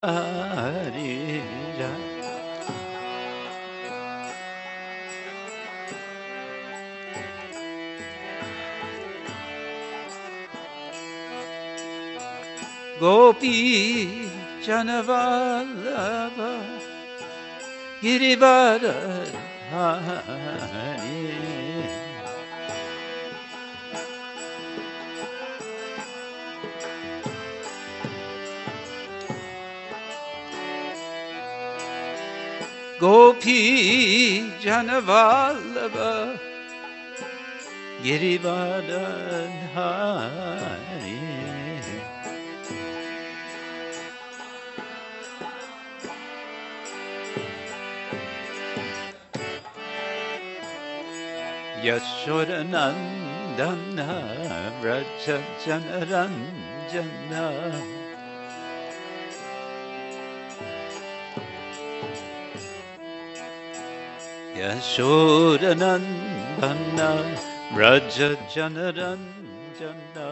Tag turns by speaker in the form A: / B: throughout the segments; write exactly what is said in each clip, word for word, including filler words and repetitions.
A: Hare Ram. Gopi Janavallabha Girivardhari Gopi Janavallabha Girivardhari Yashodanandana Vraja Janaranjana Yashodanandana Vraja Janaranjana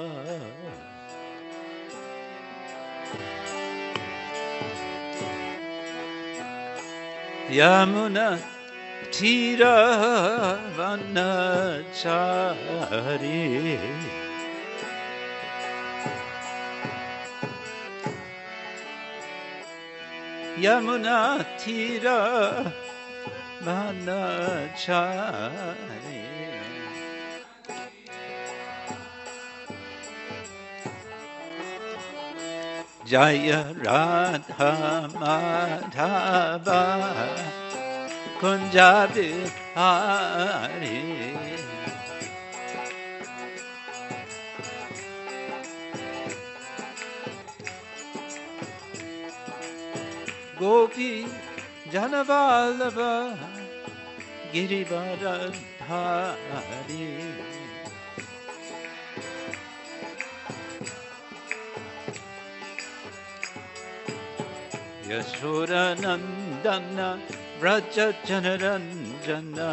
A: Yamuna Tira Vanachari Yamuna Tira Vanachari Jaya Radha Madhava Kunjabi Hari Gopi Janavallabha Girivardhari Yashodanandana Vraja Janaranjana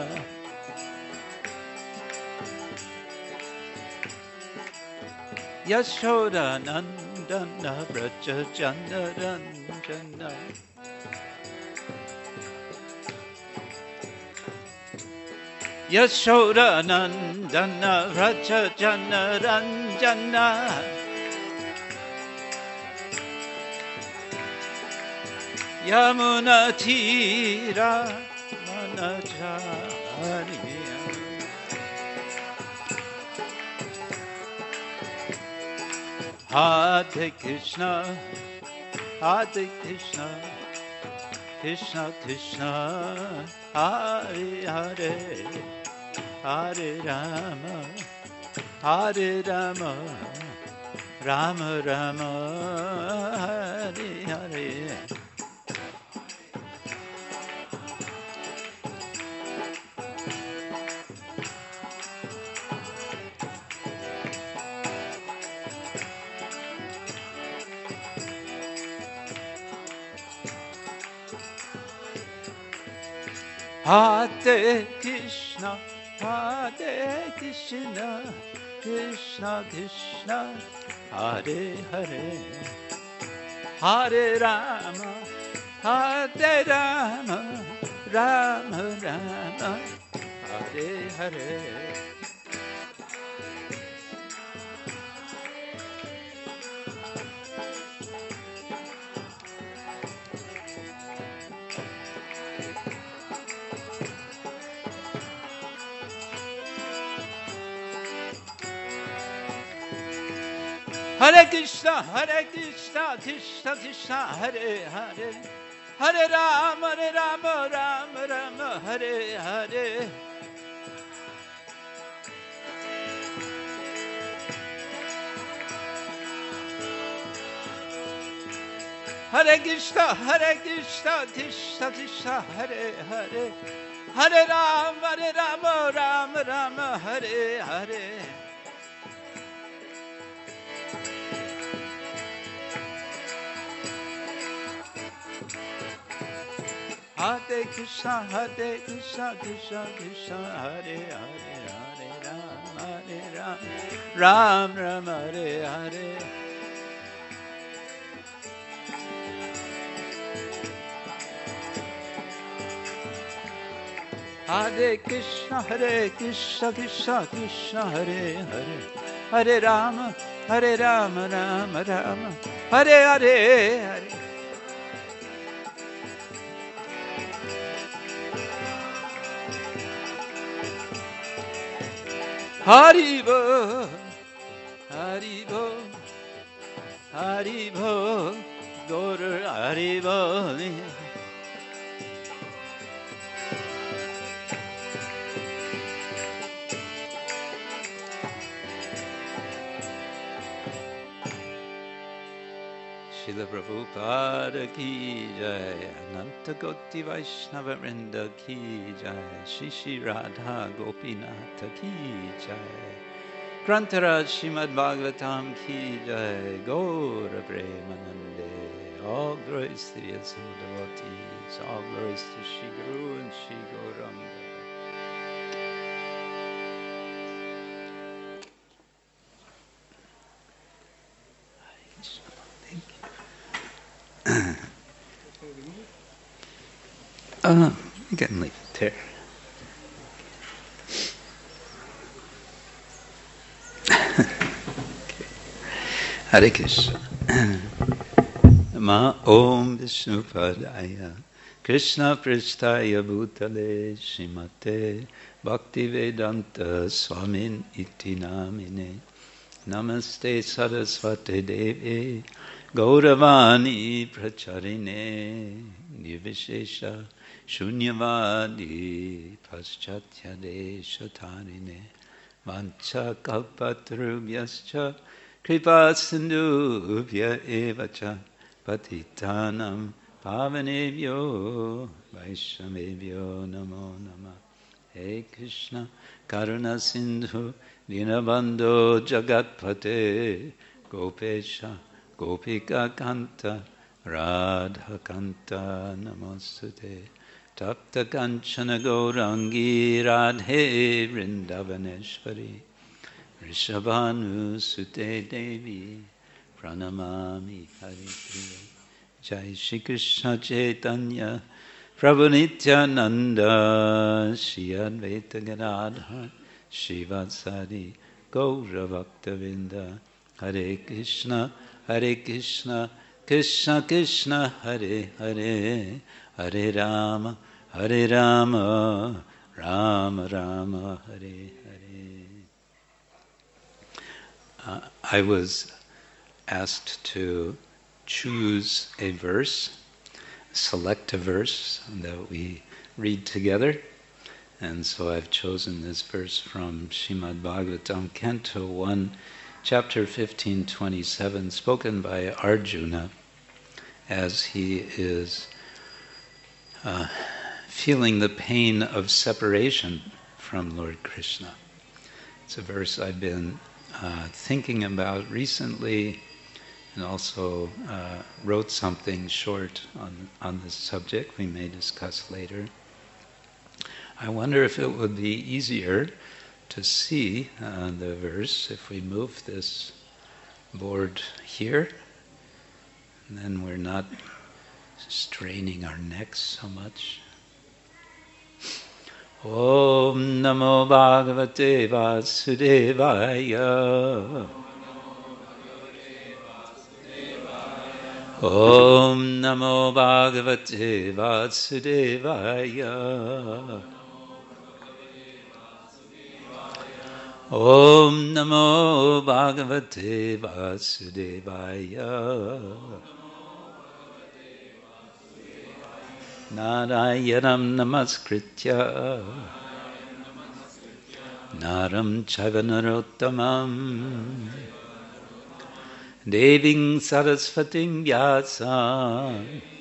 A: Yashodanandana Vraja Janaranjana Yashodanandana Vraja Janaranjana Yamuna Tira Manachari Hare Krishna Hare Krishna Krishna Krishna Hare Hare Hare Rama Hare Rama Rama Rama Hare Hare Hare Krishna, Hare Krishna, Krishna Krishna, Hare Hare, Hare Rama, Hare Rama, Rama Rama, Hare Hare. Hare Krishna, Hare Krishna, Krishna Krishna, Hare Hare, Hare Rama, Hare Rama, Rama Rama, Hare Hare. Hare Krishna, Hare Krishna, Krishna Krishna, Hare Hare, Hare Rama, Hare Rama, Rama Rama, Hare Hare. Hare Krishna, Hare Krishna, Krishna Krishna, Hare Hare, Hare Rama, Hare Rama, Ram Ram, Hare Hare. Hare Krishna, Hare Krishna, Krishna Krishna, Hare Hare, Hare Rama, Hare Rama, Rama Rama, Hare Hare, Hare. Haribo, Haribo, Haribo, Gaur Haribo. Srila Prabhupada ki jai, Ananta Koti Vaishnava Vrinda ki jai, Shri Shri Radha Gopinatha ki jai, Grantaraj Srimad Bhagavatam ki jai, Gaura Premanande, all glories to the assembled devotees, all glories to Shri Guru and Shri Gauranga. Uh, you can leave it there. Okay. Hare Krishna. Ma Om Vishnupadaya Krishna Prishtaya Bhutale Srimate Bhaktivedanta Swamin Iti Namine Namaste Saraswate Devi Gauravani Pracharine Nirvishesha Shunyavadi Paschatya Deshatarine Vancha Kalpatarubhyascha Kripa Sindhubhya Evacha Patitanam Pavanebhyo Vaishnavebhyo Namo Namah. Hey Krishna Karuna Sindhu Dinabandho Jagatpate Gopesha Gopika Kanta Radha Kanta Namostute Tapta Kanchana Gaurangi Radhe Vrindavaneshwari Rishabhanu Sute Devi Pranamami Haripriya Jai Shri Krishna Chaitanya Prabhu Nityananda Shri Advaita Gadadhar Shri Vatsari Gaura Bhaktavinda Hare Krishna Hare Krishna Krishna Krishna Hare Hare Hare Rama Hare Rama Rama Rama Hare Hare. Uh, I was asked to choose a verse, select a verse that we read together. And so I've chosen this verse from Srimad Bhagavatam, Canto one, Chapter fifteen twenty-seven, spoken by Arjuna as he is uh, feeling the pain of separation from Lord Krishna. It's a verse I've been uh, thinking about recently, and also uh, wrote something short on, on this subject we may discuss later. I wonder if it would be easier to see uh, the verse if we move this board here, and then we're not straining our necks so much. Om Namo Bhagavate Vasudevaya. Om Namo Bhagavate Vasudevaya. Om Namo Bhagavate Vasudevaya. Narayanam Namaskritya Naram Chavanarottamam Deving Saraswatim Vyasa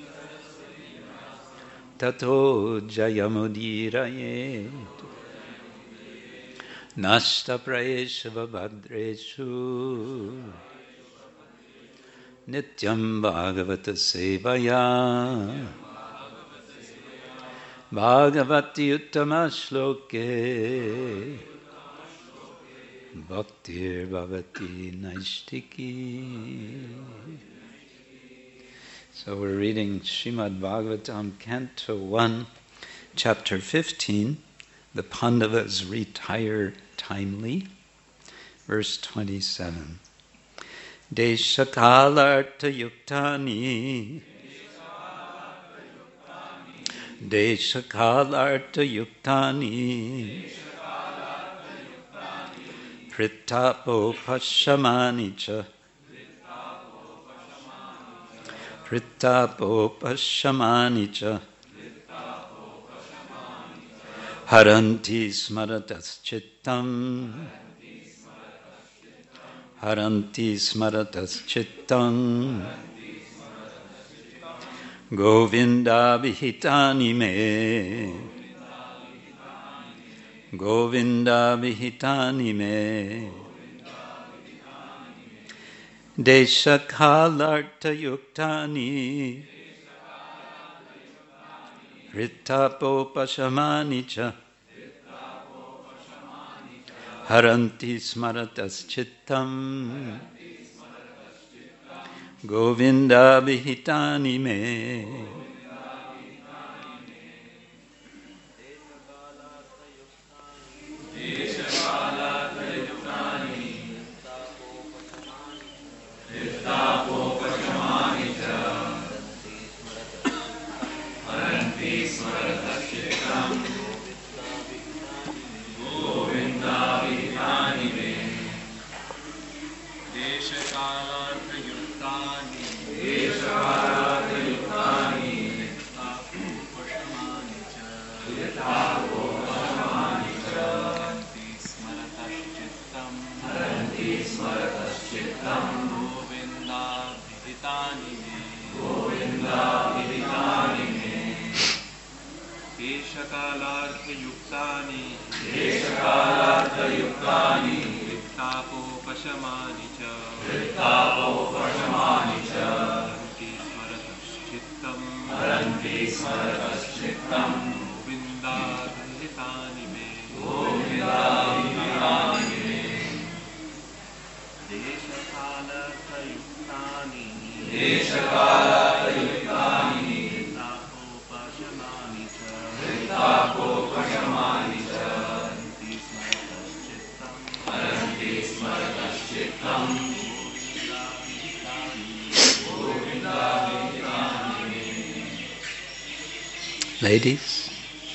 A: Tato Jayamudiraye Nashta Praesha Vabhadreshu Nityam Bhagavata Sevaya Bhagavati Uttama Shloke Bhaktir Bhavati Naishtiki. So we're reading Srimad Bhagavatam, Canto one, Chapter fifteen, the Pandavas retire timely. Verse twenty-seven. Deshakalartha yuktani Deshakalartha yuktani Pritapo pashamani cha Pritapo pashamani cha Haranti smaratas chittam Haranti smaratas chittam Govinda vihitani me Govinda vihitani me Deshakalartha yuktani Ritapo pashamani cha Haranti smaratas chittam Govinda vihitani me Ladies?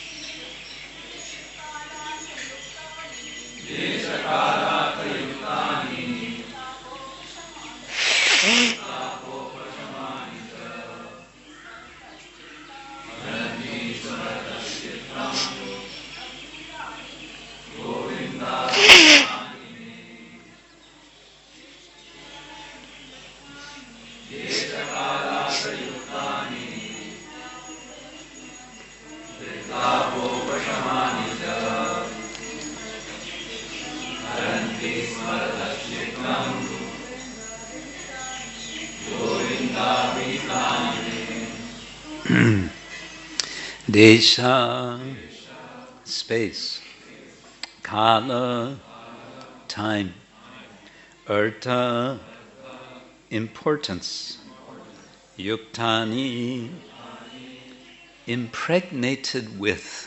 A: Desha, space. Kala, time. Artha, importance. Yuktani, impregnated with.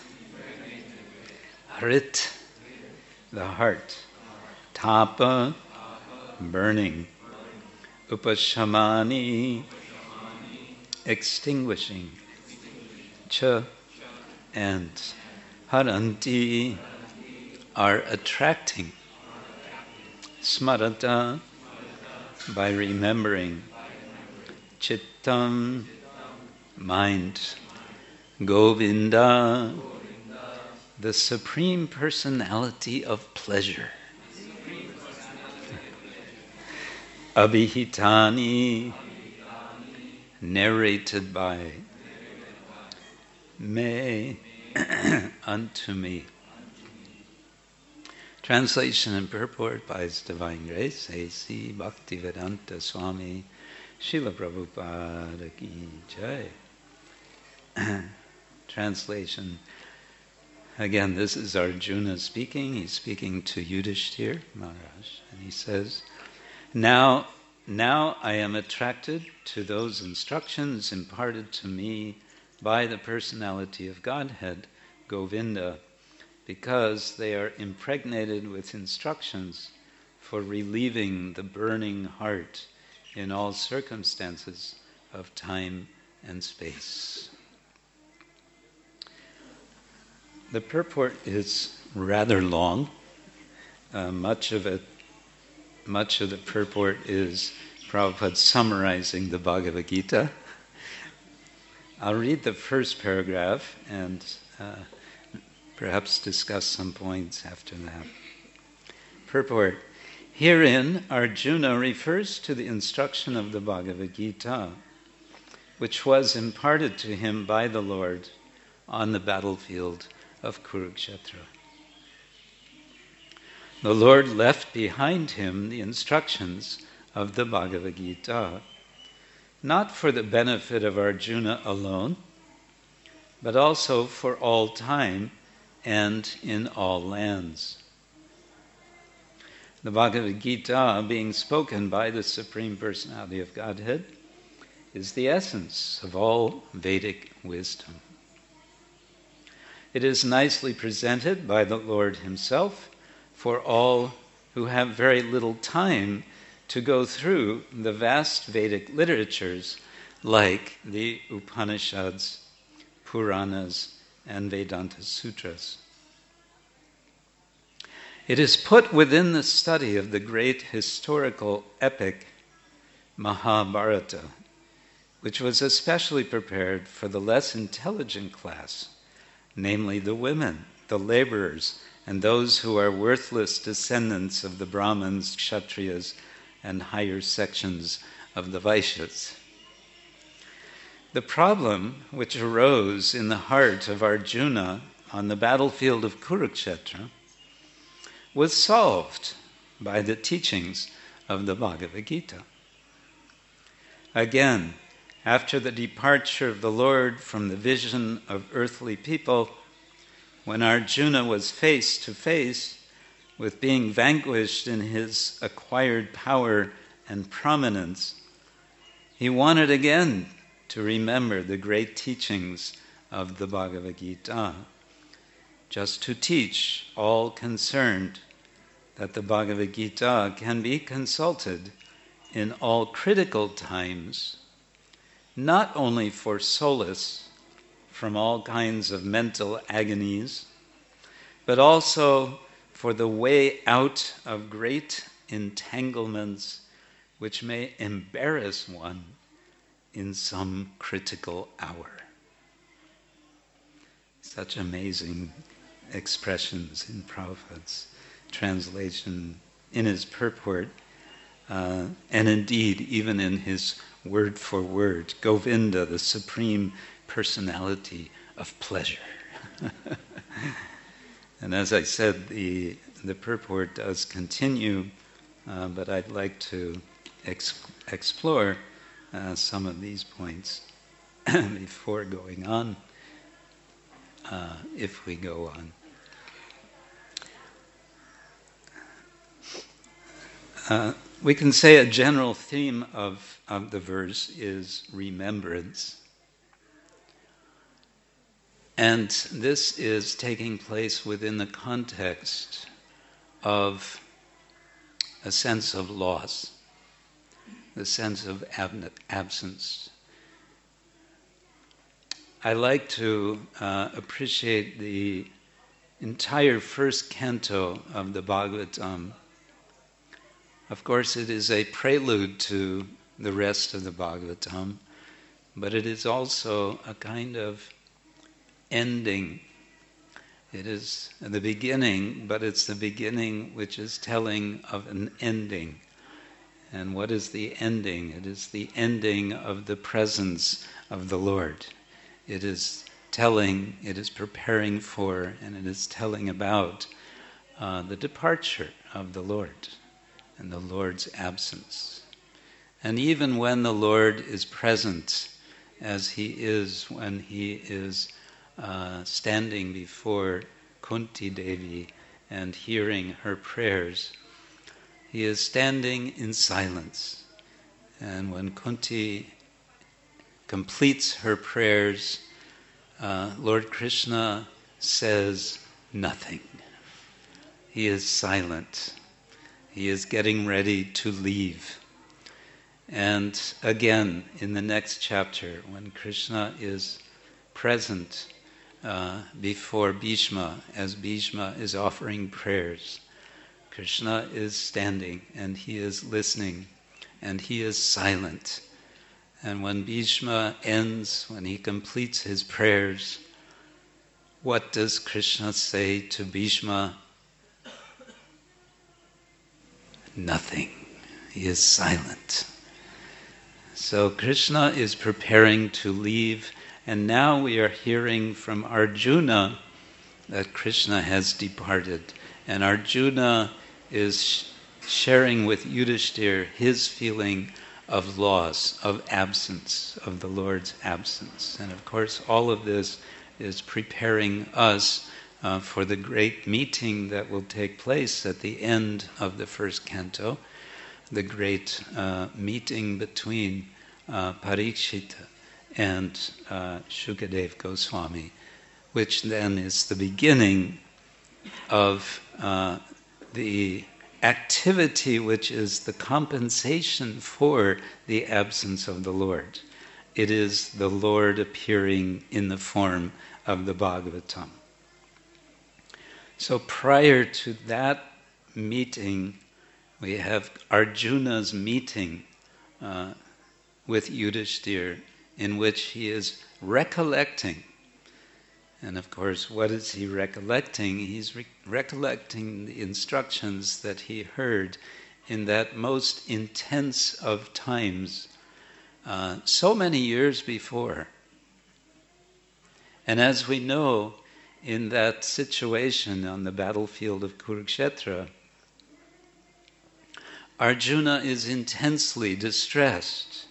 A: Hrit, the heart. Tapa, burning. Upashamani, extinguishing. Cha, and haranti are attracting. Smarata, by remembering. Chittam, mind. Govinda, the Supreme Personality of pleasure. Abhihitani, narrated by. Me, unto me. Translation and purport by His Divine Grace, A C Bhaktivedanta Swami Srila Prabhupada Ki Jai. Translation. Again, this is Arjuna speaking. He's speaking to Yudhishthira Maharaj, and he says, Now, now I am attracted to those instructions imparted to me by the personality of Godhead, Govinda, because they are impregnated with instructions for relieving the burning heart in all circumstances of time and space. The purport is rather long. Uh, much of it, much of the purport is Prabhupada summarizing the Bhagavad Gita. I'll read the first paragraph and uh, perhaps discuss some points after that. Purport. Herein, Arjuna refers to the instruction of the Bhagavad Gita, which was imparted to him by the Lord on the battlefield of Kurukshetra. The Lord left behind him the instructions of the Bhagavad Gita, not for the benefit of Arjuna alone, but also for all time and in all lands. The Bhagavad Gita, being spoken by the Supreme Personality of Godhead, is the essence of all Vedic wisdom. It is nicely presented by the Lord himself for all who have very little time to go through the vast Vedic literatures like the Upanishads, Puranas, and Vedanta Sutras. It is put within the study of the great historical epic Mahabharata, which was especially prepared for the less intelligent class, namely the women, the laborers, and those who are worthless descendants of the Brahmins, Kshatriyas, and higher sections of the Vaishyas. The problem which arose in the heart of Arjuna on the battlefield of Kurukshetra was solved by the teachings of the Bhagavad Gita. Again, after the departure of the Lord from the vision of earthly people, when Arjuna was face to face with being vanquished in his acquired power and prominence, he wanted again to remember the great teachings of the Bhagavad Gita, just to teach all concerned that the Bhagavad Gita can be consulted in all critical times, not only for solace from all kinds of mental agonies, but also for the way out of great entanglements which may embarrass one in some critical hour. Such amazing expressions in Prabhupada's translation, in his purport, uh, and indeed even in his word for word, Govinda, the Supreme Personality of Pleasure. And as I said, the, the purport does continue, uh, but I'd like to ex- explore uh, some of these points before going on, uh, if we go on. Uh, we can say a general theme of, of the verse is remembrance. And this is taking place within the context of a sense of loss, the sense of ab- absence. I like to uh, appreciate the entire first canto of the Bhagavatam. Of course, it is a prelude to the rest of the Bhagavatam, but it is also a kind of ending. It is the beginning, but it's the beginning which is telling of an ending. And what is the ending? It is the ending of the presence of the Lord. It is telling, it is preparing for, and it is telling about uh, the departure of the Lord and the Lord's absence. And even when the Lord is present, as he is when he is uh, standing before Kunti Devi and hearing her prayers, he is standing in silence. And when Kunti completes her prayers, uh, Lord Krishna says nothing. He is silent. He is getting ready to leave. And again, in the next chapter, when Krishna is present uh, before Bhishma, as Bhishma is offering prayers, Krishna is standing and he is listening and he is silent. And when Bhishma ends, when he completes his prayers, what does Krishna say to Bhishma? Nothing. He is silent. So Krishna is preparing to leave, and now we are hearing from Arjuna that Krishna has departed. And Arjuna is sh- sharing with Yudhishthira his feeling of loss, of absence, of the Lord's absence. And of course, all of this is preparing us uh, for the great meeting that will take place at the end of the first canto, the great uh, meeting between uh, Parikshita and uh, Shukadev Goswami, which then is the beginning of uh, the activity which is the compensation for the absence of the Lord. It is the Lord appearing in the form of the Bhagavatam. So prior to that meeting, we have Arjuna's meeting uh, with Yudhishthira, in which he is recollecting. And of course, what is he recollecting? He's re- recollecting the instructions that he heard in that most intense of times, uh, so many years before. And as we know, in that situation on the battlefield of Kurukshetra, Arjuna is intensely distressed.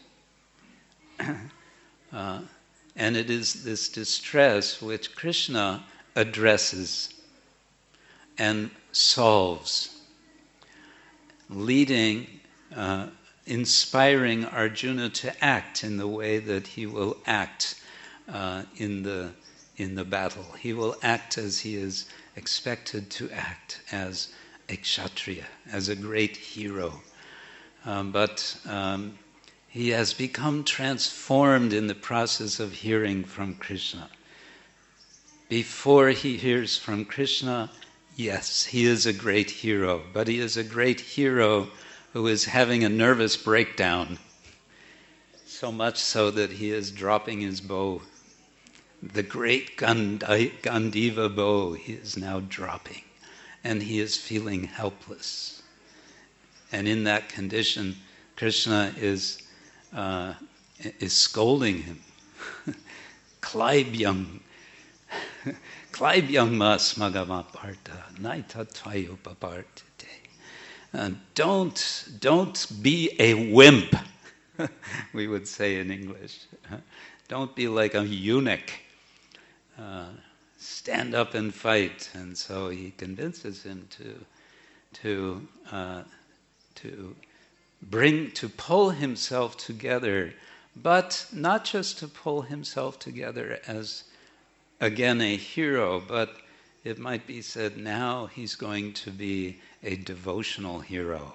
A: uh, and it is this distress which Krishna addresses and solves, leading, uh, inspiring Arjuna to act in the way that he will act uh, in the in the battle. He will act as he is expected to act, as a kshatriya, as a great hero. Um, but um, he has become transformed in the process of hearing from Krishna. Before he hears from Krishna, yes, he is a great hero, but he is a great hero who is having a nervous breakdown, so much so that he is dropping his bow. The great Gandhi- Gandiva bow he is now dropping, and he is feeling helpless. And in that condition, Krishna is uh, is scolding him. Klaibyam, Klaibyam mas magama parta, naita tvayupapartate. Don't, don't be a wimp, we would say in English. Don't be like a eunuch. Uh, stand up and fight. And so he convinces him to to uh, to bring to pull himself together, but not just to pull himself together as again a hero, but it might be said now he's going to be a devotional hero.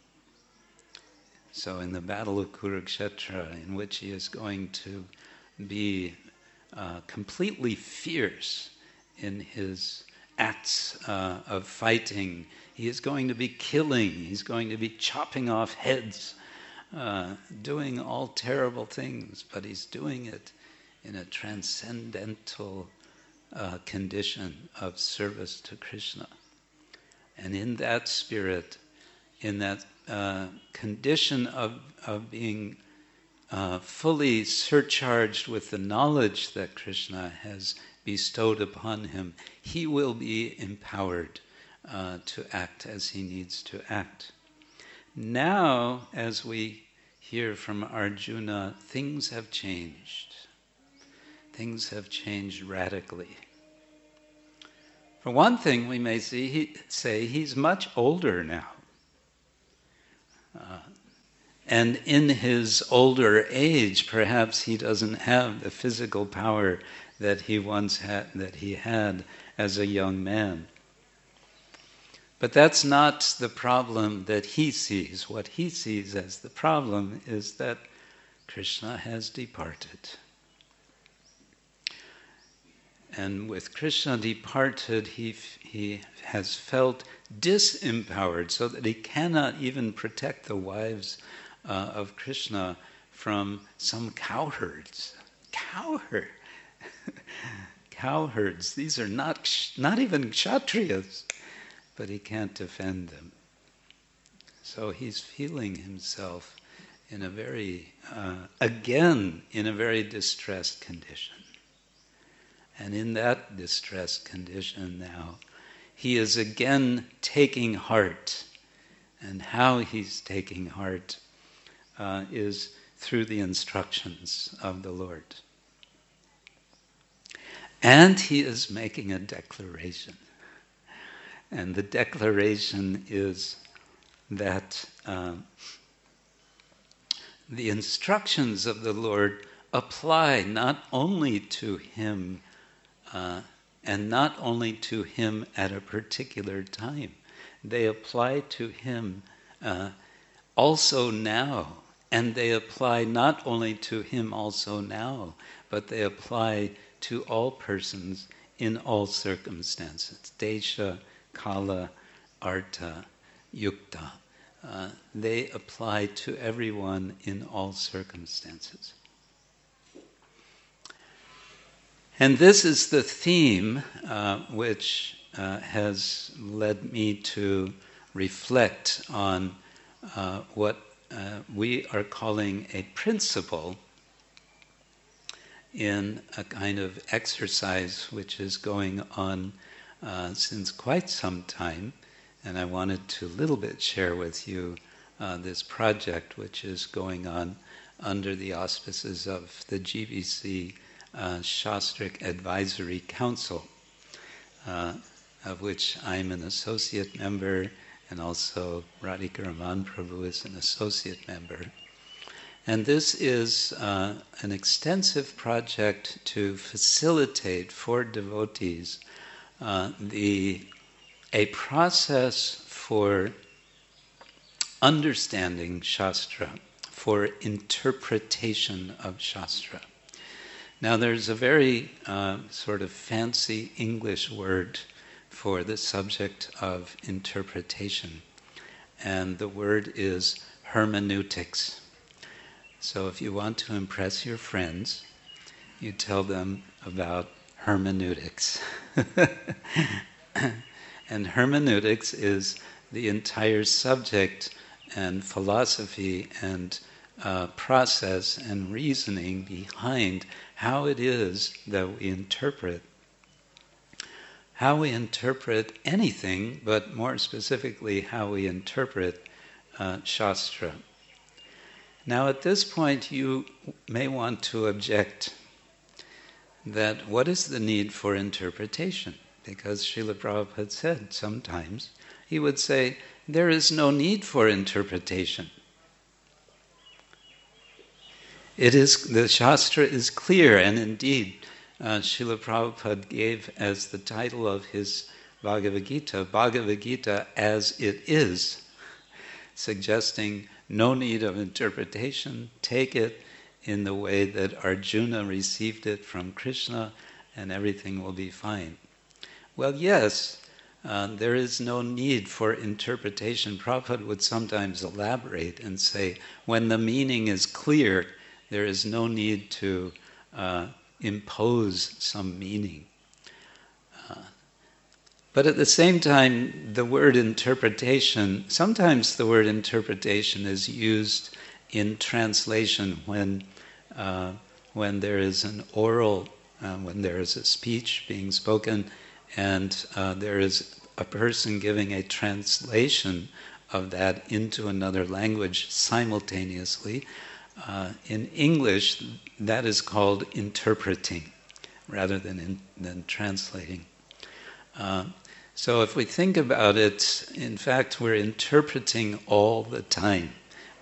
A: So in the battle of Kurukshetra, in which he is going to be uh, completely fierce in his acts uh, of fighting, he is going to be killing, he's going to be chopping off heads, uh, doing all terrible things, but he's doing it in a transcendental uh, condition of service to Krishna. And in that spirit, in that uh, condition of, of being uh, fully surcharged with the knowledge that Krishna has bestowed upon him, he will be empowered uh, to act as he needs to act. Now, as we hear from Arjuna, things have changed. Things have changed radically. For one thing, we may see, he, say he's much older now. Uh, and in his older age, perhaps he doesn't have the physical power that he once had, that he had as a young man. But that's not the problem that he sees. What he sees as the problem is that Krishna has departed. And with Krishna departed, he, he has felt disempowered so that he cannot even protect the wives uh, of Krishna from some cowherds. Cowherd. Cowherds. These are not, not even kshatriyas, but he can't defend them. So he's feeling himself in a very, uh, again, in a very distressed condition. And in that distressed condition now, he is again taking heart. And how he's taking heart uh, is through the instructions of the Lord. And he is making a declaration. And the declaration is that uh, the instructions of the Lord apply not only to him uh, and not only to him at a particular time. They apply to him uh, also now. And they apply not only to him also now, but they apply to all persons in all circumstances. Desha, Kala, Artha, Yukta. Uh, they apply to everyone in all circumstances. And this is the theme uh, which uh, has led me to reflect on uh, what uh, we are calling a principle in a kind of exercise which is going on uh, since quite some time. And I wanted to a little bit share with you uh, this project which is going on under the auspices of the G B C uh, Shastric Advisory Council, uh, of which I'm an associate member, and also Radhika Raman Prabhu is an associate member. And this is uh, an extensive project to facilitate for devotees uh, the a process for understanding Shastra, for interpretation of Shastra. Now there's a very uh, sort of fancy English word for the subject of interpretation, and the word is hermeneutics. So if you want to impress your friends, you tell them about hermeneutics. And hermeneutics is the entire subject and philosophy and uh, process and reasoning behind how it is that we interpret. How we interpret anything, but more specifically how we interpret uh, Shastra. Now at this point you may want to object that what is the need for interpretation? Because Srila Prabhupada said sometimes, he would say, there is no need for interpretation. It is, the Shastra is clear, and indeed, uh, Srila Prabhupada gave as the title of his Bhagavad Gita, Bhagavad Gita as it is, suggesting no need of interpretation, take it in the way that Arjuna received it from Krishna, and everything will be fine. Well, yes, uh, there is no need for interpretation. Prabhupada would sometimes elaborate and say, when the meaning is clear, there is no need to uh, impose some meaning. Uh, but at the same time, the word interpretation, sometimes the word interpretation is used in translation when, uh, when there is an oral, uh, when there is a speech being spoken, and uh, there is a person giving a translation of that into another language simultaneously. Uh, in English, that is called interpreting, rather than in, than translating. Uh, so if we think about it, in fact, we're interpreting all the time.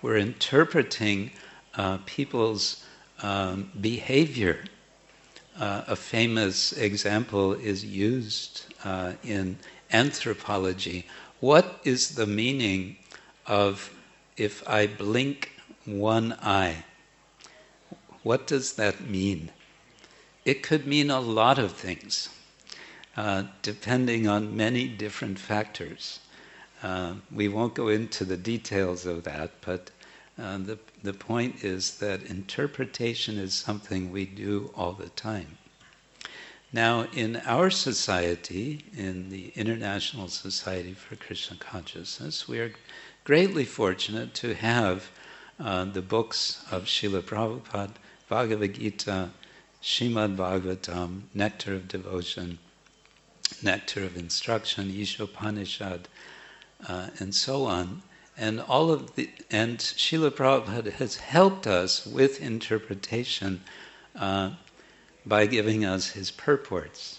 A: we're interpreting uh, people's um, behavior. Uh, a famous example is used uh, in anthropology. What is the meaning of if I blink one eye? What does that mean? It could mean a lot of things, uh, depending on many different factors. Uh, we won't go into the details of that, but uh, the, the point is that interpretation is something we do all the time. Now, in our society, in the International Society for Krishna Consciousness, we are greatly fortunate to have uh, the books of Srila Prabhupada, Bhagavad Gita, Srimad Bhagavatam, Nectar of Devotion, Nectar of Instruction, Ishopanishad, uh, and so on. And all of the and Srila Prabhupada has helped us with interpretation uh, by giving us his purports.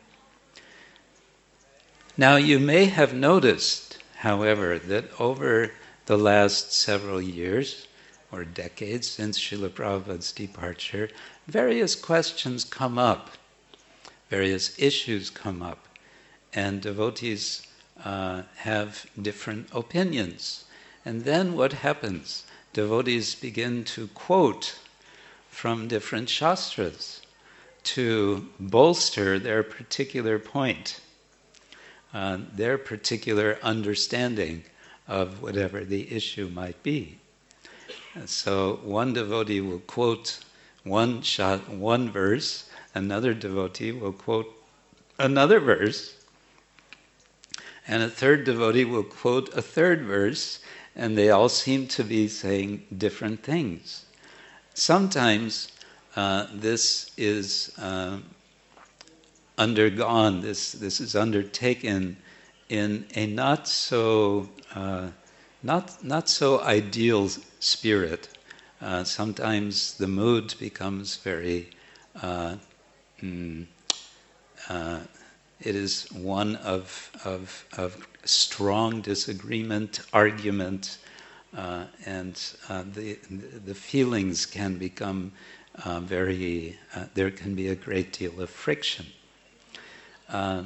A: Now, you may have noticed, however, that over the last several years or decades since Srila Prabhupada's departure, various questions come up, various issues come up, and devotees uh, have different opinions. And then what happens? Devotees begin to quote from different shastras to bolster their particular point, uh, their particular understanding of whatever the issue might be. So one devotee will quote one shot, one verse, another devotee will quote another verse, and a third devotee will quote a third verse, and they all seem to be saying different things. Sometimes uh, this is uh, undergone, this, this is undertaken in a not so uh, not not so ideal spirit. Uh, sometimes the mood becomes very uh, mm, uh, it is one of, of, of strong disagreement, argument, uh, and uh, the, the feelings can become uh, very, uh, there can be a great deal of friction. Uh,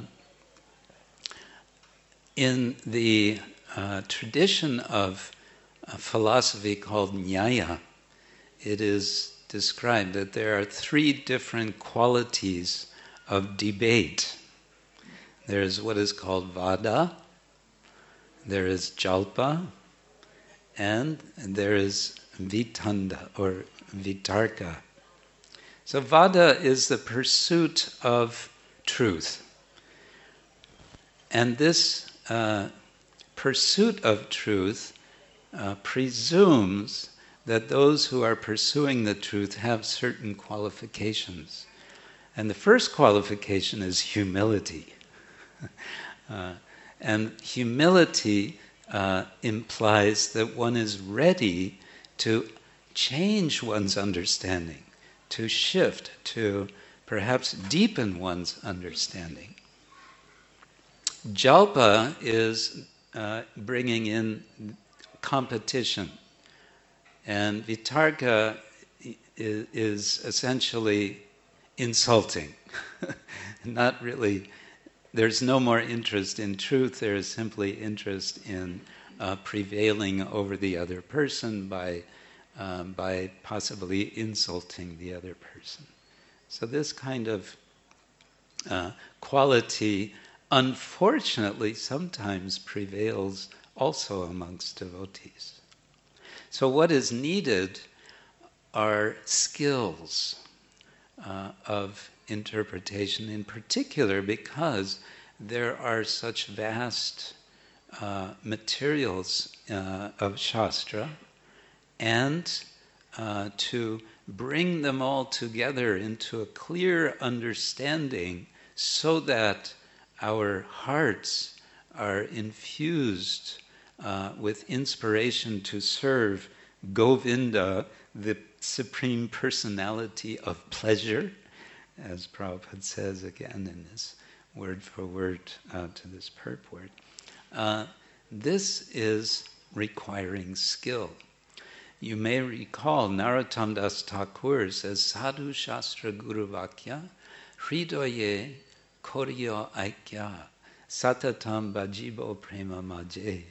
A: in the uh, tradition of a philosophy called Nyaya, it is described that there are three different qualities of debate. There is what is called vada, there is jalpa, and there is vitanda or vitarka. So vada is the pursuit of truth. And this uh, pursuit of truth uh, presumes that those who are pursuing the truth have certain qualifications. And the first qualification is humility. uh, and humility uh, implies that one is ready to change one's understanding, to shift, to perhaps deepen one's understanding. Jalpa is uh, bringing in competition, and vitarka is, is essentially insulting. Not really, there's no more interest in truth, there is simply interest in uh, prevailing over the other person by, uh, by possibly insulting the other person. So this kind of uh, quality, unfortunately, sometimes prevails also amongst devotees. So what is needed are skills uh, of interpretation, in particular because there are such vast uh, materials uh, of Shastra, and uh, to bring them all together into a clear understanding so that our hearts are infused uh, with inspiration to serve Govinda, the Supreme Personality of Pleasure, as Prabhupada says again in this word for word uh, to this purport. Uh, this is requiring skill. you may recall Narottam Das Thakur says, Sadhu Shastra Guru Vakya, Hridoye Koryo Aikya, Satatam Bajibo Prema Maje.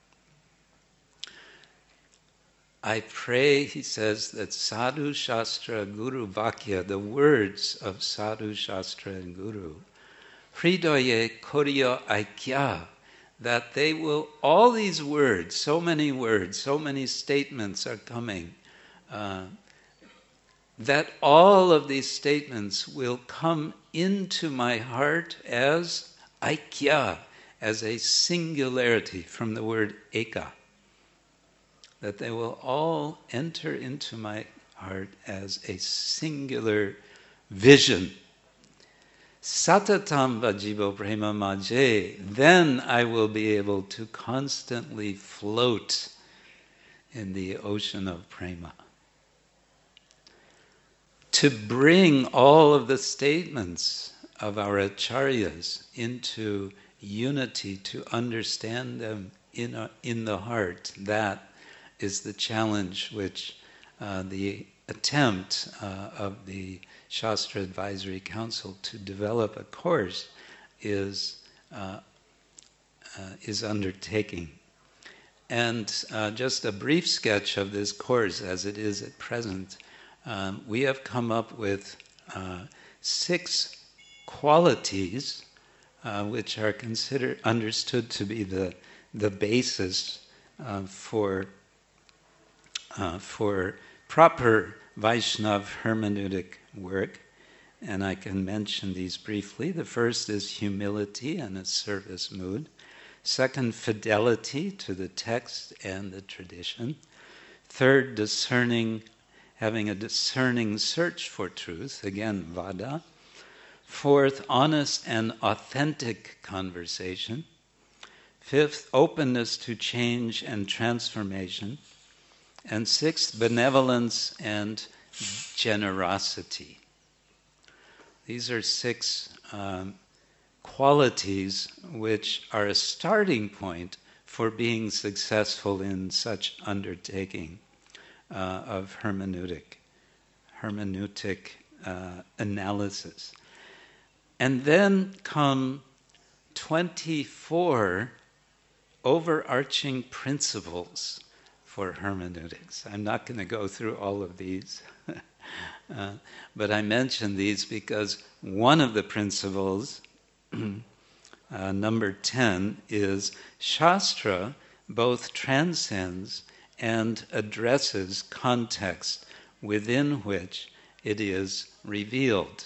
A: I pray, he says, that Sadhu Shastra Guru Vakya, the words of Sadhu Shastra and Guru, Hridoye Koryo Aikya, that they will, all these words, so many words, so many statements are coming, uh, that all of these statements will come into my heart as Aikya, as a singularity from the word Eka. That they will all enter into my heart as a singular vision. Satatam vajibo prema maje, then I will be able to constantly float in the ocean of prema. To bring all of the statements of our acharyas into unity, to understand them in, a, in the heart, that is the challenge which uh, the attempt uh, of the Shastra Advisory Council to develop a course is uh, uh, is undertaking. And uh, just a brief sketch of this course as it is at present, um, we have come up with uh, six qualities uh, which are considered understood to be the the basis uh, for Uh, for proper Vaishnava hermeneutic work, and I can mention these briefly. The first is humility and a service mood. Second, fidelity to the text and the tradition. Third, discerning, having a discerning search for truth, again, vada. Fourth, honest and authentic conversation. Fifth, openness to change and transformation. And sixth, benevolence and generosity. These are six um, qualities which are a starting point for being successful in such undertaking uh, of hermeneutic, hermeneutic uh, analysis. And then come twenty-four overarching principles for hermeneutics. I'm not going to go through all of these, uh, but I mention these because one of the principles, uh, number ten, is Shastra both transcends and addresses context within which it is revealed.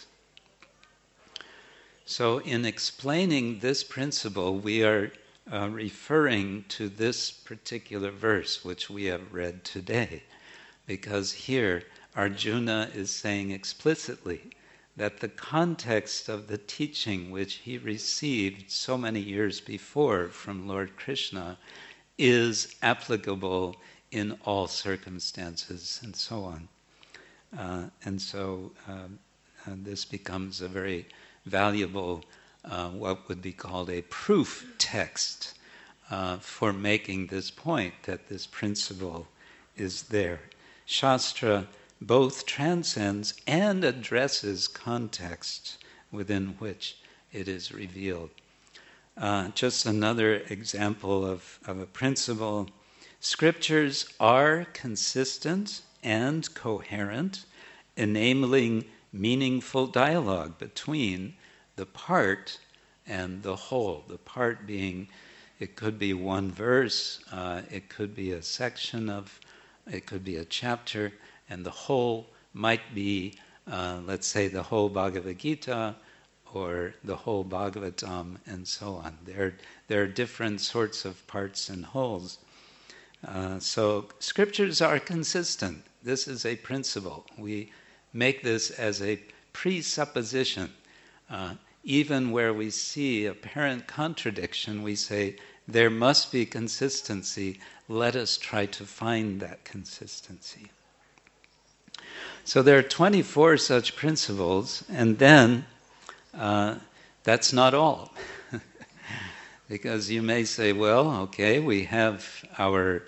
A: So in explaining this principle, we are Uh, referring to this particular verse which we have read today, because here Arjuna is saying explicitly that the context of the teaching which he received so many years before from Lord Krishna is applicable in all circumstances and so on. Uh, and so uh, uh, this becomes a very valuable Uh, what would be called a proof text uh, for making this point, that this principle is there. Shastra both transcends and addresses context within which it is revealed. Uh, just another example of, of a principle. Scriptures are consistent and coherent, enabling meaningful dialogue between the part and the whole. The part being, it could be one verse, uh, it could be a section of, it could be a chapter, and the whole might be, uh, let's say, the whole Bhagavad Gita or the whole Bhagavatam, and so on. There, there are different sorts of parts and wholes. Uh, so scriptures are consistent. This is a principle. We make this as a presupposition. Uh, even where we see apparent contradiction, we say, there must be consistency. Let us try to find that consistency. So there are twenty-four such principles, and then uh, that's not all. Because you may say, well, okay, we have our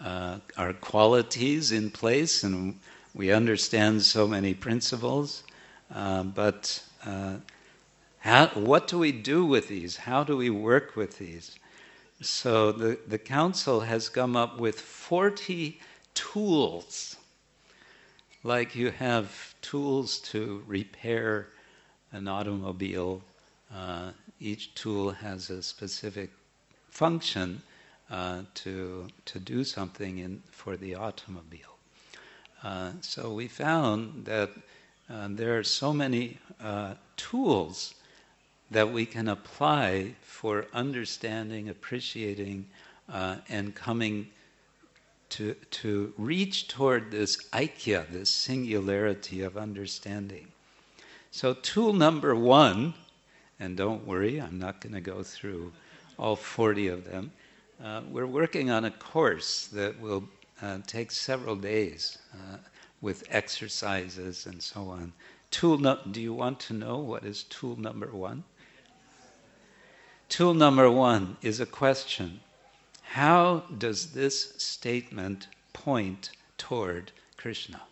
A: uh, our qualities in place, and we understand so many principles, uh, but uh, how, what do we do with these? How do we work with these? So the, the council has come up with forty tools. Like you have tools to repair an automobile. Uh, each tool has a specific function uh, to to do something in for the automobile. Uh, so we found that uh, there are so many uh, tools that we can apply for understanding, appreciating, uh, and coming to to reach toward this aikya, this singularity of understanding. So tool number one, and don't worry, I'm not going to go through all forty of them. Uh, we're working on a course that will uh, take several days uh, with exercises and so on. Tool no- do you want to know what is tool number one? Tool number one is a question. How does this statement point toward Krishna?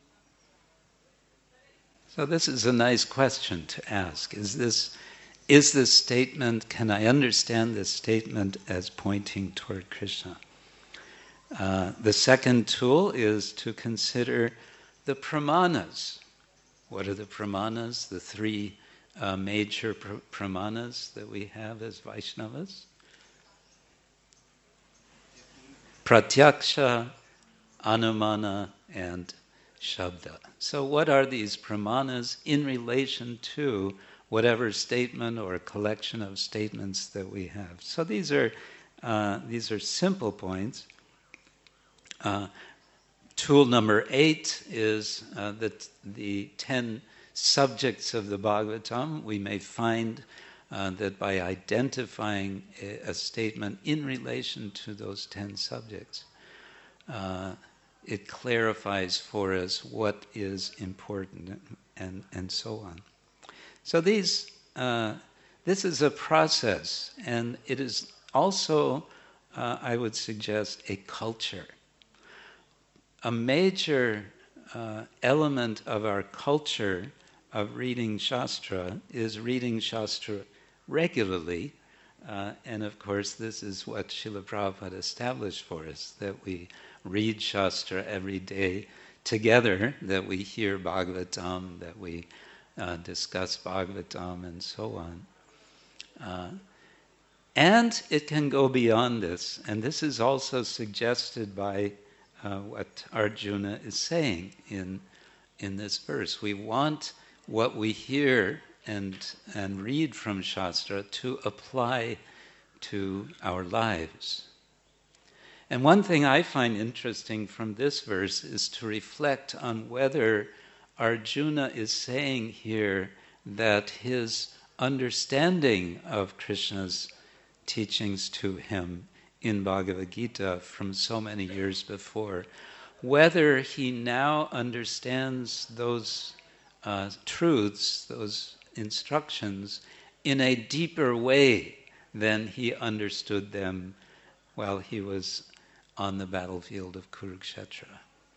A: So this is a nice question to ask. Is this, is this statement, can I understand this statement as pointing toward Krishna? Uh, the second tool is to consider the pramanas. What are the pramanas? The three uh, major pr- pramanas that we have as Vaishnavas? Pratyaksha, Anumana, and Shabda. So what are these pramanas in relation to whatever statement or collection of statements that we have? So these are uh, these are simple points. Uh, tool number eight is uh, that the ten subjects of the Bhagavatam. We may find uh, that by identifying a, a statement in relation to those ten subjects, uh, it clarifies for us what is important, and, and so on. So these, uh, this is a process, and it is also, uh, I would suggest, a culture. A major uh, element of our culture of reading Shastra is reading Shastra regularly, uh, and of course this is what Srila Prabhupada established for us, that we read Shastra every day together, that we hear Bhagavatam, that we uh, discuss Bhagavatam, and so on. Uh, and it can go beyond this, and this is also suggested by uh, what Arjuna is saying in in this verse. We want what we hear and and read from Shastra to apply to our lives. And one thing I find interesting from this verse is to reflect on whether Arjuna is saying here that his understanding of Krishna's teachings to him in Bhagavad Gita from so many years before, whether he now understands those uh, truths, those instructions, in a deeper way than he understood them while he was on the battlefield of Kurukshetra.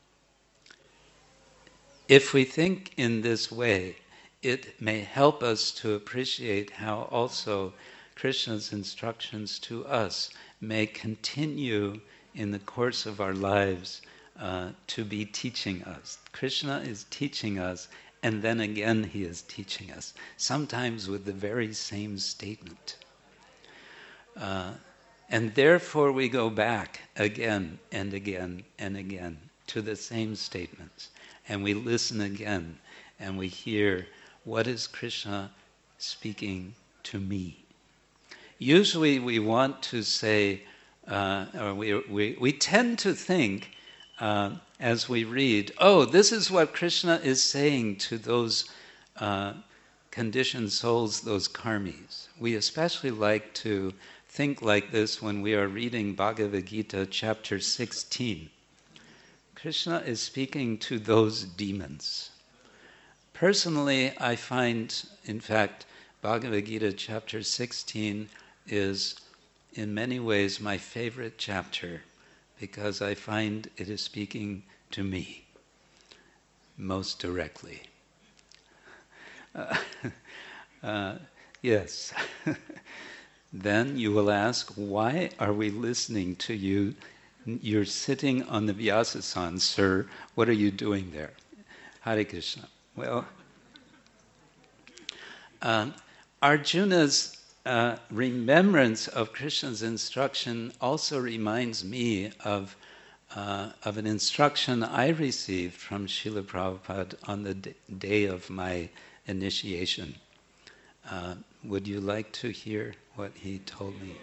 A: If we think in this way, it may help us to appreciate how also Krishna's instructions to us may continue in the course of our lives uh, to be teaching us. Krishna is teaching us, and then again he is teaching us, sometimes with the very same statement. Uh, and therefore we go back again and again and again to the same statements, and we listen again, and we hear, what is Krishna speaking to me? Usually we want to say, uh, or we, we, we tend to think uh, as we read, oh, this is what Krishna is saying to those uh, conditioned souls, those karmis. We especially like to think like this when we are reading Bhagavad Gita chapter sixteen. Krishna is speaking to those demons. Personally, I find, in fact, Bhagavad Gita chapter sixteen is in many ways my favorite chapter because I find it is speaking to me most directly. Uh, uh, yes. Then you will ask, why are we listening to you? You're sitting on the Vyasasan, sir. What are you doing there? Hare Krishna. Well, uh, Arjuna's uh, remembrance of Krishna's instruction also reminds me of uh, of an instruction I received from Srila Prabhupada on the d- day of my initiation. Uh, would you like to hear what he told me?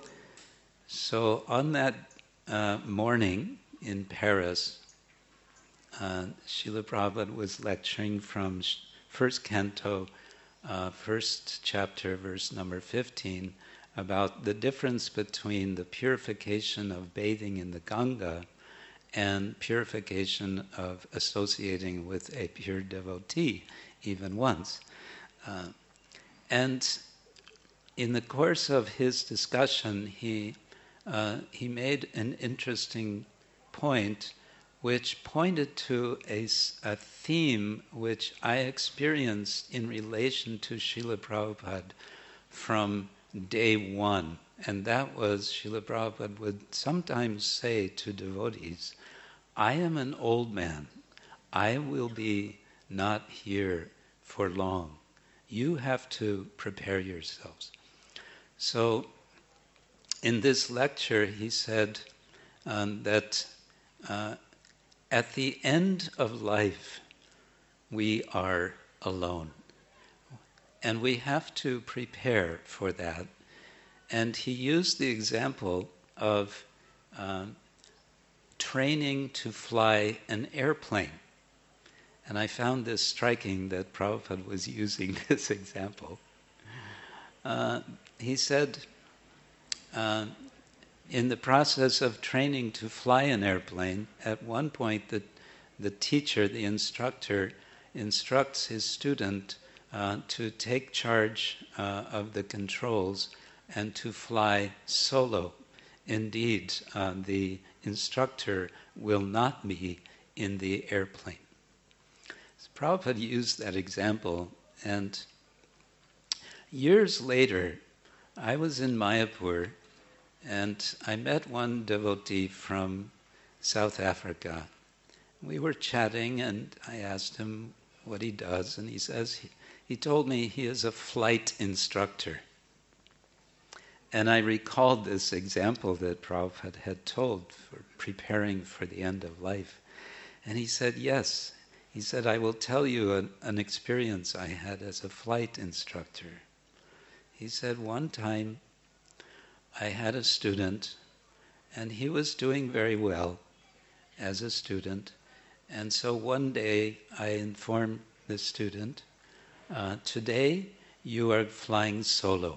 A: So on that uh, morning in Paris, uh, Srila Prabhupada was lecturing from sh- first canto, uh, first chapter, verse number fifteen, about the difference between the purification of bathing in the Ganga and purification of associating with a pure devotee, even once. Uh, and in the course of his discussion, he uh, he made an interesting point, which pointed to a, a theme which I experienced in relation to Srila Prabhupada from day one. And that was, Srila Prabhupada would sometimes say to devotees, I am an old man. I will be not here for long. You have to prepare yourselves. So in this lecture, he said um, that uh, at the end of life, we are alone. And we have to prepare for that. And he used the example of um, training to fly an airplane. And I found this striking that Prabhupada was using this example. Uh, he said, uh, in the process of training to fly an airplane, at one point the, the teacher, the instructor, instructs his student uh, to take charge uh, of the controls and to fly solo. Indeed, uh, the instructor will not be in the airplane. So Prabhupada used that example, and years later, I was in Mayapur, and I met one devotee from South Africa. We were chatting, and I asked him what he does, and he says, he, he told me he is a flight instructor. And I recalled this example that Prabhupada had told for preparing for the end of life. And he said, yes. He said, I will tell you an, an experience I had as a flight instructor. He said, one time I had a student, and he was doing very well as a student. And so one day I informed the student, uh, today you are flying solo.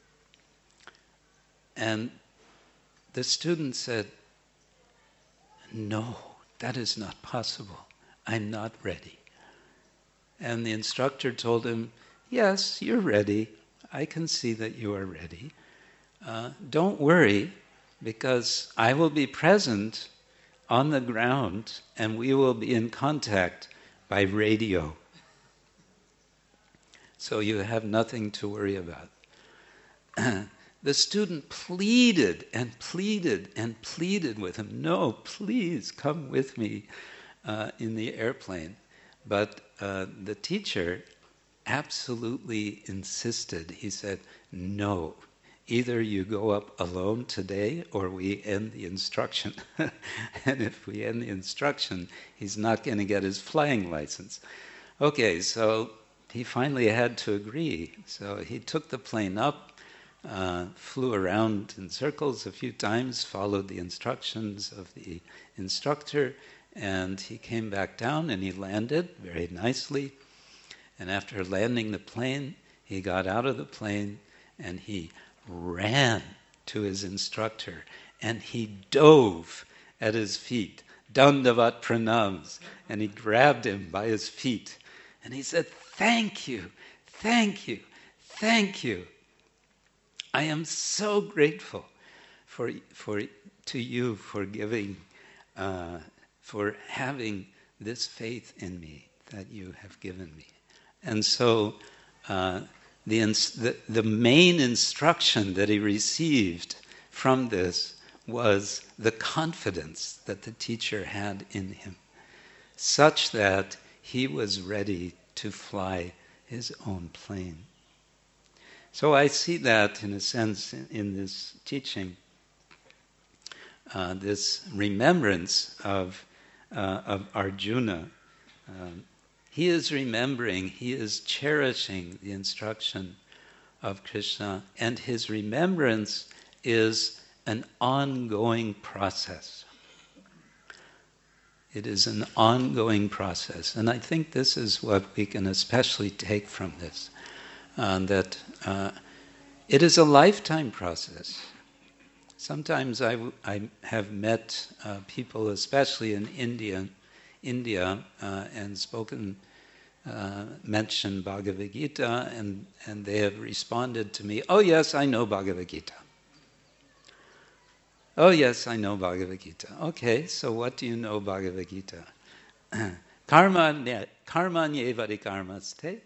A: And the student said, no, that is not possible. I'm not ready. And the instructor told him, yes, you're ready. I can see that you are ready. Uh, don't worry, because I will be present on the ground and we will be in contact by radio. So you have nothing to worry about. The student pleaded and pleaded and pleaded with him, no, please come with me uh, in the airplane. But uh, the teacher absolutely insisted. He said, no, either you go up alone today or we end the instruction. And if we end the instruction, he's not going to get his flying license. Okay, so he finally had to agree. So he took the plane up, uh, flew around in circles a few times, followed the instructions of the instructor, and he came back down and he landed very nicely. And after landing the plane, he got out of the plane and he ran to his instructor and he dove at his feet, Dandavat pranams, and he grabbed him by his feet and he said, thank you, thank you, thank you. I am so grateful for for to you for giving, uh, for having this faith in me that you have given me. And so uh, the, ins- the the main instruction that he received from this was the confidence that the teacher had in him, such that he was ready to fly his own plane. So I see that, in a sense, in, in this teaching, uh, this remembrance of uh, of Arjuna. Um, he is remembering, he is cherishing the instruction of Krishna, and his remembrance is an ongoing process. It is an ongoing process. And I think this is what we can especially take from this, uh, that uh, it is a lifetime process. Sometimes I, w- I have met uh, people, especially in India, India, uh, and spoken, uh, mentioned Bhagavad Gita, and, and they have responded to me, "Oh yes, I know Bhagavad Gita. Oh yes, I know Bhagavad Gita." Okay, so what do you know Bhagavad Gita? Karma karmanyevadikarmaste,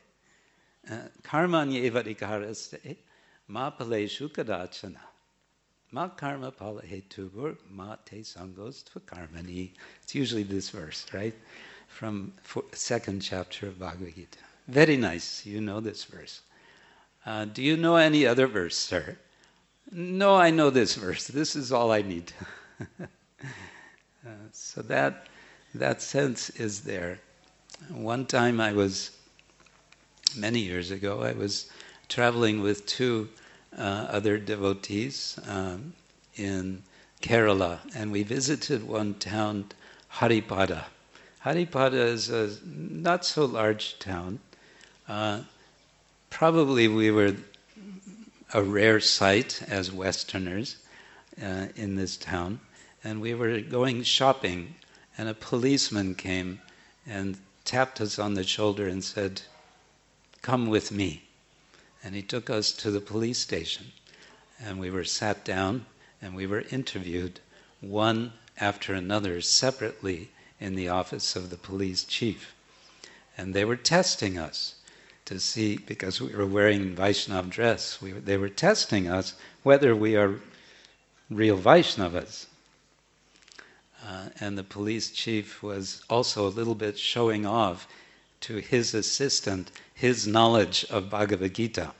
A: karmanyevadikaraste, ma paleshu kadachana, ma karma pala hetubur, ma te sangos tvakarmani. It's usually this verse, right? From four, second chapter of Bhagavad Gita. Very nice, you know this verse. Uh, do you know any other verse, sir? No, I know this verse. This is all I need. uh, so that that sense is there. One time I was, many years ago, I was traveling with two uh, other devotees um, in Kerala, and we visited one town, Haripada. Haripada is a not so large town. Uh, probably we were a rare sight as Westerners uh, in this town, and we were going shopping, and a policeman came and tapped us on the shoulder and said, "Come with me." And he took us to the police station, and we were sat down and we were interviewed one after another separately in the office of the police chief. And they were testing us to see, because we were wearing Vaishnava dress, we were, they were testing us whether we are real Vaishnavas. Uh, and the police chief was also a little bit showing off to his assistant his knowledge of Bhagavad Gita.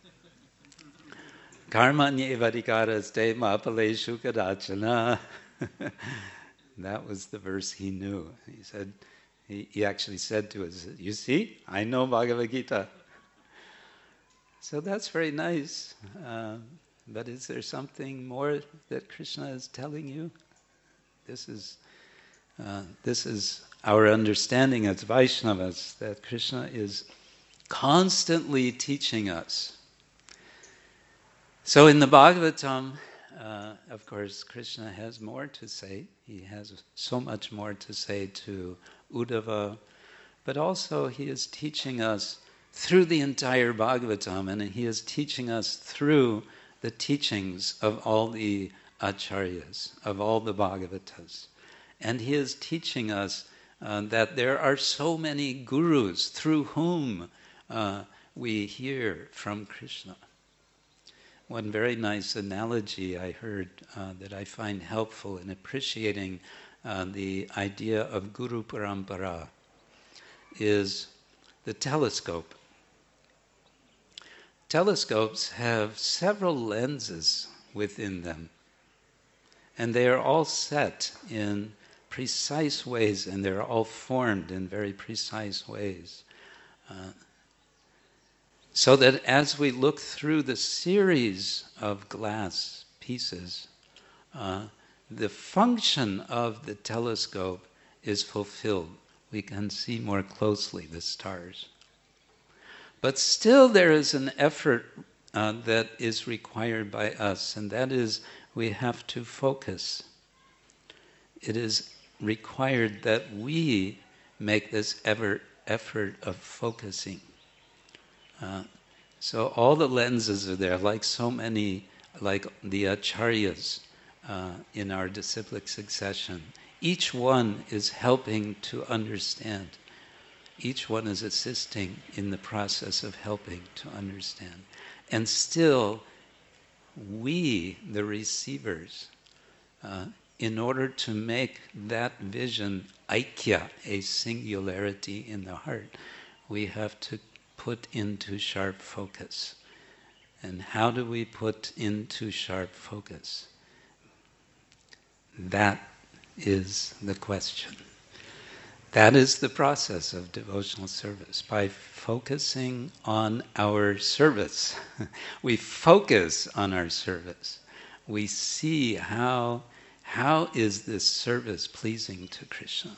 A: Karmanyevadikaraste mapaleshu kadachana. That was the verse he knew. He said, he, he actually said to us, "You see, I know Bhagavad Gita." So that's very nice. Uh, but is there something more that Krishna is telling you? This is uh, this is our understanding as Vaishnavas, that Krishna is constantly teaching us. So in the Bhagavatam, uh, of course, Krishna has more to say. He has so much more to say to Uddhava, but also he is teaching us through the entire Bhagavatam, and he is teaching us through the teachings of all the acharyas, of all the Bhagavatas. And he is teaching us uh, that there are so many gurus through whom uh, we hear from Krishna. One very nice analogy I heard uh, that I find helpful in appreciating uh, the idea of Guru Parampara is the telescope. Telescopes have several lenses within them, and they are all set in precise ways, and they're all formed in very precise ways. Uh, So that as we look through the series of glass pieces, uh, the function of the telescope is fulfilled. We can see more closely the stars. But still there is an effort uh, that is required by us, and that is we have to focus. It is required that we make this ever effort of focusing. Uh, so all the lenses are there, like so many, like the acharyas uh, in our disciplic succession. Each one is helping to understand. Each one is assisting in the process of helping to understand. And still, we, the receivers, uh, in order to make that vision aikya, a singularity in the heart, we have to put into sharp focus. And how do we put into sharp focus? That is the question. That is the process of devotional service. By focusing on our service, we focus on our service. We see how, how is this service pleasing to Krishna.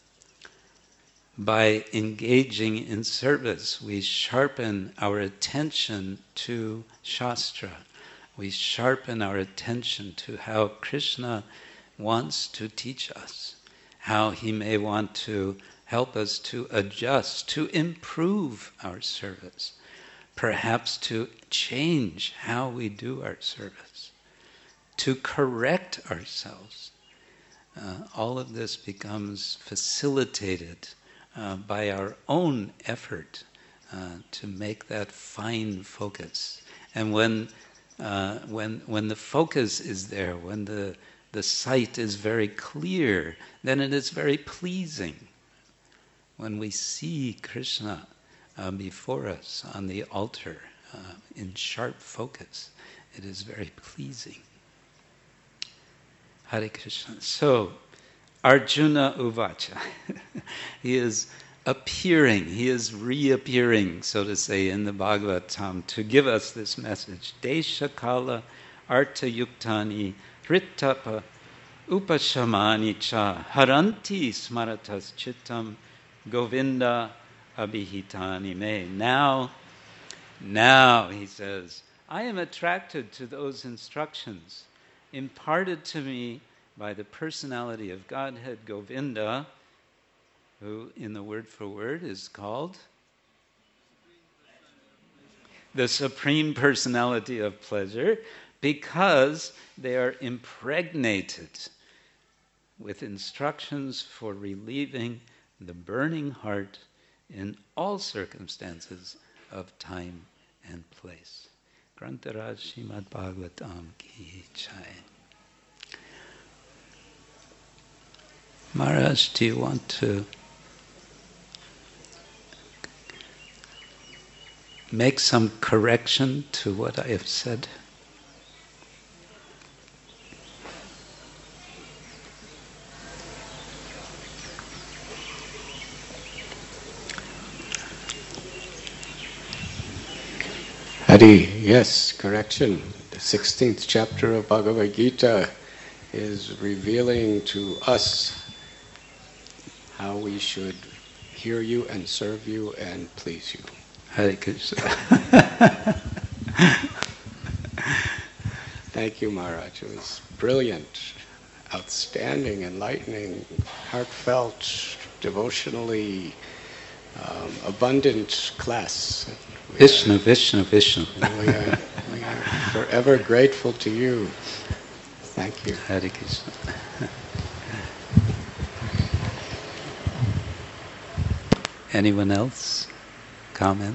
A: By engaging in service, we sharpen our attention to Shastra. We sharpen our attention to how Krishna wants to teach us, how he may want to help us to adjust, to improve our service, perhaps to change how we do our service, to correct ourselves. Uh, all of this becomes facilitated uh, by our own effort uh, to make that fine focus. And when uh, when when the focus is there, when the the sight is very clear, then it is very pleasing. When we see Krishna uh, before us on the altar uh, in sharp focus, it is very pleasing. Hare Krishna. So, Arjuna Uvacha, he is appearing, he is reappearing, so to say, in the Bhagavatam to give us this message. Desha Kala Artha Yuktani Rittapa Upashamani Cha Haranti Smaratas Chittam Govinda Abhihitani Me. Now, now, he says, I am attracted to those instructions imparted to me by the personality of Godhead Govinda, who in the word for word is called the Supreme Personality of Pleasure, because they are impregnated with instructions for relieving the burning heart in all circumstances of time and place. Grantaraj Srimad Bhagavatam Ki Jai. Maharaj, do you want to make some correction to what I have said?
B: Hari, yes, correction. The sixteenth chapter of Bhagavad Gita is revealing to us how we should hear you and serve you and please you.
A: Hare Krishna.
B: Thank you, Maharaj. It was brilliant, outstanding, enlightening, heartfelt, devotionally um, abundant class. We
A: Vishnu,
B: are,
A: Vishnu, Vishnu.
B: we, are, we are forever grateful to you. Thank you.
A: Hare Krishna. Anyone else? Comment?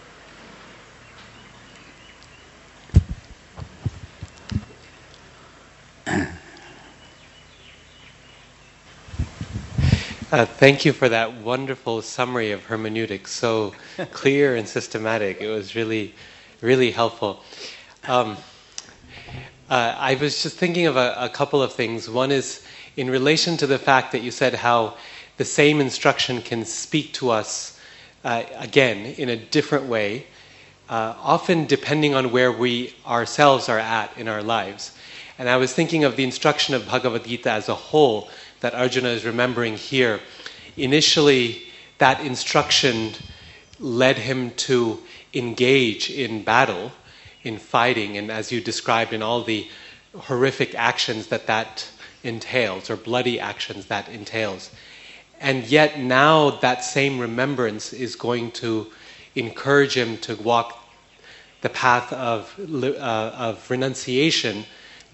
C: Uh, thank you for that wonderful summary of hermeneutics, so clear and systematic. It was really, really helpful. Um, uh, I was just thinking of a, a couple of things. One is in relation to the fact that you said how the same instruction can speak to us, uh, again, in a different way, uh, often depending on where we ourselves are at in our lives. And I was thinking of the instruction of Bhagavad Gita as a whole that Arjuna is remembering here. Initially, that instruction led him to engage in battle, in fighting, and as you described, in all the horrific actions that that entails, or bloody actions that entails. And yet now that same remembrance is going to encourage him to walk the path of, uh, of renunciation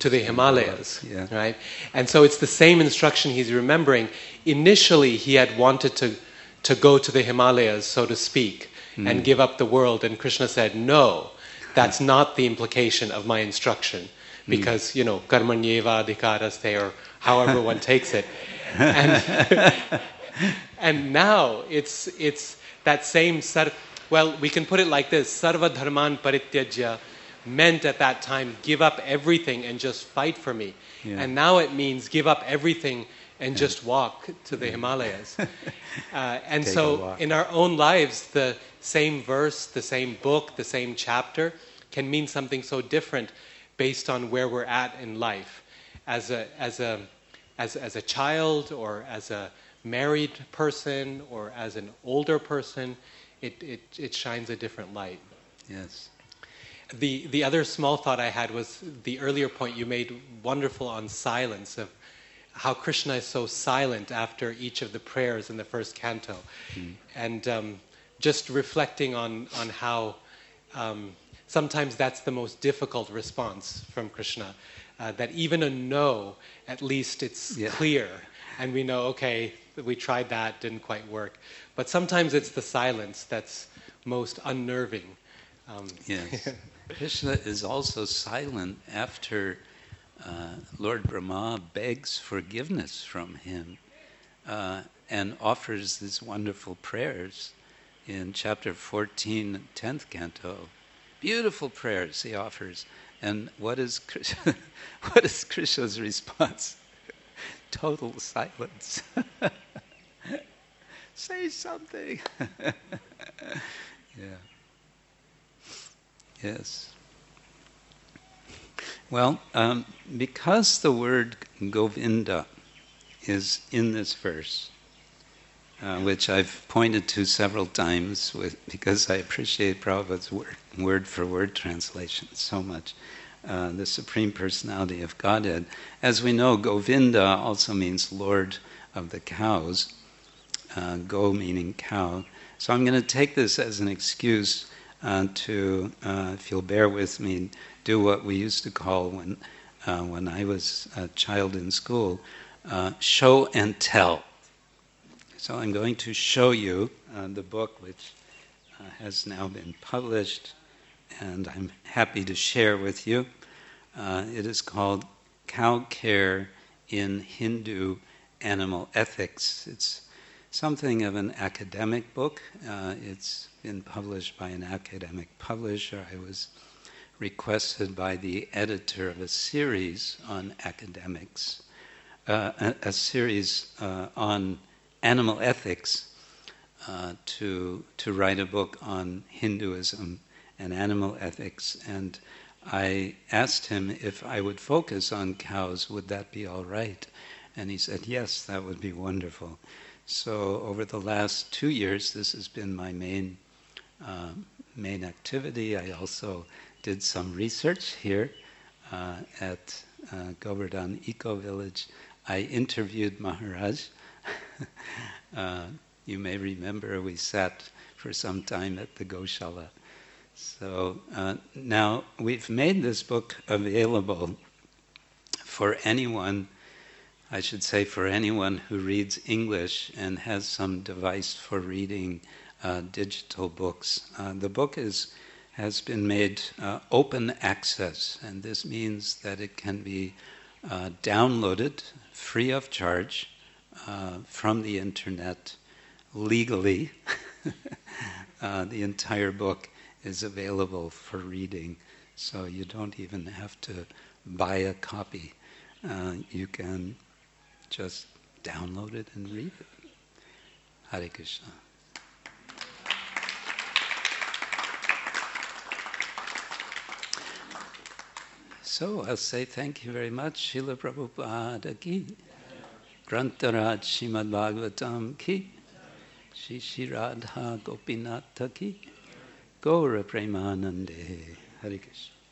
C: to the Himalayas,
A: yeah.
C: right? And so it's the same instruction he's remembering. Initially, he had wanted to, to go to the Himalayas, so to speak, mm. and give up the world. And Krishna said, no, that's not the implication of my instruction. Because, mm. you know, karmanyeva adhikaraste, or however one takes it. And, and now it's it's that same, sar- well, we can put it like this, sarva dharman parityajya meant at that time, give up everything and just fight for me. Yeah. And now it means give up everything and just walk to the Himalayas. Uh, and Take so in our own lives, the same verse, the same book, the same chapter can mean something so different based on where we're at in life. As a, as a, as, as a child, or as a married person, or as an older person, it, it, it shines a different light.
A: Yes.
C: The the other small thought I had was the earlier point you made, wonderful, on silence, of how Krishna is so silent after each of the prayers in the first canto. Mm. And um, just reflecting on, on how um, sometimes that's the most difficult response from Krishna, uh, that even a no, at least it's yeah. clear. And we know, okay, we tried that, didn't quite work. But sometimes it's the silence that's most unnerving. Um,
A: yes. Krishna is also silent after uh, Lord Brahma begs forgiveness from him uh, and offers these wonderful prayers in chapter fourteen, tenth canto. Beautiful prayers he offers. And what is Krishna, what is Krishna's response? Total silence. Say something. Yeah. Yes. Well, um, because the word Govinda is in this verse, uh, which I've pointed to several times with, because I appreciate Prabhupada's word, word for word translation so much, uh, the Supreme Personality of Godhead. As we know, Govinda also means Lord of the cows, uh, Go meaning cow. So I'm going to take this as an excuse Uh, to, uh, if you'll bear with me, do what we used to call when uh, when I was a child in school, uh, show and tell. So I'm going to show you uh, the book, which uh, has now been published, and I'm happy to share with you. Uh, it is called Cow Care in Hindu Animal Ethics. It's something of an academic book. Uh, it's been published by an academic publisher. I was requested by the editor of a series on academics, uh, a, a series uh, on animal ethics, uh, to to write a book on Hinduism and animal ethics. And I asked him if I would focus on cows, would that be all right? And he said, yes, that would be wonderful. So over the last two years, this has been my main uh, main activity. I also did some research here uh, at uh, Govardhan Eco Village. I interviewed Maharaj. uh, you may remember we sat for some time at the Goshala. So uh, now we've made this book available for anyone, I should say for anyone who reads English and has some device for reading uh, digital books. Uh, the book is has been made uh, open access, and this means that it can be uh, downloaded free of charge uh, from the internet legally. uh, the entire book is available for reading, so you don't even have to buy a copy. Uh, you can just download it and read it. Hare Krishna. So I'll say thank you very much. Srila Prabhupada ki, Grantaraj Srimad Bhagavatam ki, Shri Shri Radha Gopinatha ki, Gaura Premanande. Hare Krishna.